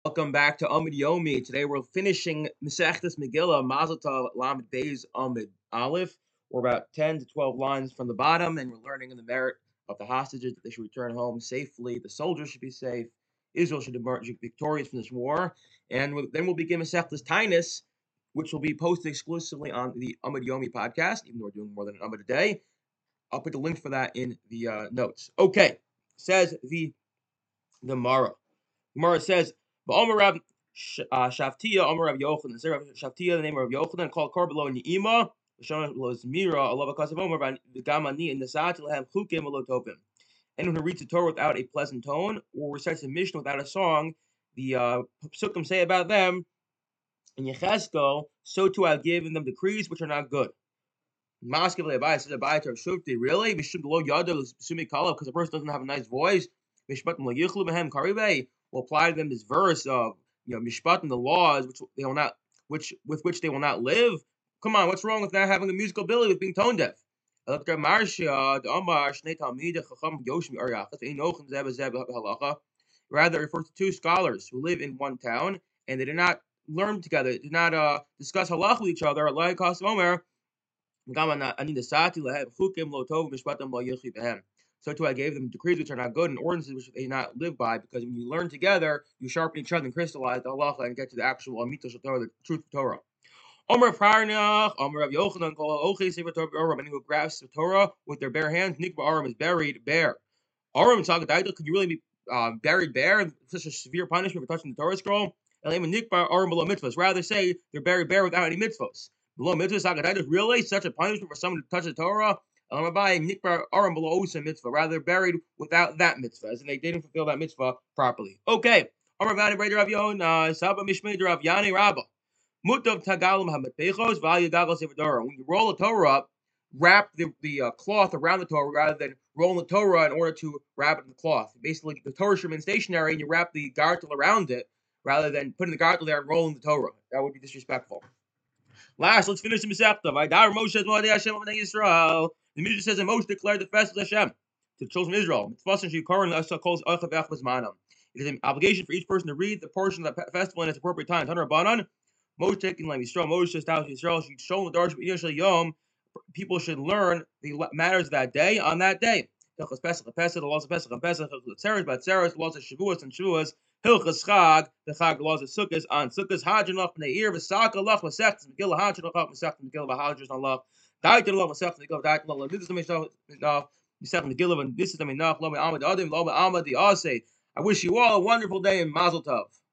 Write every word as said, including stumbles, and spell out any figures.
Welcome back to Amid Yomi. Today we're finishing Masechtas Megillah, Mazel Tov, Lamed Beis Amid Aleph. We're about ten to twelve lines from the bottom, and we're learning in the merit of the hostages that they should return home safely. The soldiers should be safe. Israel should emerge victorious from this war. And then we'll begin Masechtas Tainus, which will be posted exclusively on the Amid Yomi podcast, even though we're doing more than an Amid a day. I'll put the link for that in the uh, notes. Okay, says the Gemara. Gemara says, Ba'omer Rav Shaftia, Omer Rav Yochanan. Shaftia, the name of Rav Yochanan, called Karbalo Ni'ima, Shana Lozmira, Allah Kasav Omer, Gamani, and Nasat Lahem Chukim Alotovim. Anyone who reads the Torah without a pleasant tone or recites a Mishnah without a song, the uh, Psukim say about them, in Yecheskel, so too I've given them decrees which are not good. Maskiv Le'abai says Abai to Shufti, really? Mishum Lo Yada Sumi Kala, because the person doesn't have a nice voice. Mishpat Lo Yichlu Behem Karibeh will apply to them this verse of you know Mishpat and the laws which they will not which with which they will not live. Come on, what's wrong with not having a musical ability with being tone deaf? Rather, it refers to two scholars who live in one town and they did not learn together, did not uh, discuss halach with each other. Like Omer. So too I gave them decrees which are not good and ordinances which they not live by, because when you learn together, you sharpen each other and crystallize the halacha and get to the actual amitos of Torah, the truth of Torah. Omer Parnach, Omer Rav Yochanan, called Ochi Sefer Torah, many who grasp the Torah with their bare hands. Nikba Aram is buried bare. Aram Tagadaita, could you really be uh, buried bare? Such a severe punishment for touching the Torah scroll. Elam Nikba Aram below mitzvahs. Rather say they're buried bare without any mitzvahs. Below mitzvahs, Tagadaita, really such a punishment for someone to touch the Torah? Rather buried without that mitzvah, as in they didn't fulfill that mitzvah properly. Okay. When you roll the Torah up, wrap the, the uh, cloth around the Torah rather than rolling the Torah in order to wrap it in the cloth. Basically, the Torah should remain stationary and you wrap the gartel around it rather than putting the gartel there and rolling the Torah. That would be disrespectful. Last, let's finish the Masechta. Vaydar Moshe es Moedei Hashem B'nei Yisrael. The Midrash says that Moshe declared the festival of Hashem to the children of Israel. It is an obligation for each person to read the portion of the festival in its appropriate time. Taner Banan, Moshe taking like Yisrael, Moshe established Yisrael. Should show the Darsh B'Yishal Yom. People should learn the matters of that day on that day. Hilchas Pesach, Pesach, the laws of Pesach, and Pesach, Tzeres, Batzeres, the laws of Shavuos and Shavuos. Hilchas Chag, the Chag, the laws of Sukkos, on Sukkos, Hadjan Lach, B'nei Ir, V'Saka Lach, Masechtas Megillah, Hadjan Lach, Masechtas Megillah, V'Hadjan Lach, Daitan Lach, Masechtas Megillah, Daitan Lach, this is the Mishnah, Masechtas Megillah, and this is the Minach, Lo Me'amad Adim, Lo Me'amad the Aseh. I wish you all a wonderful day and Mazel Tov.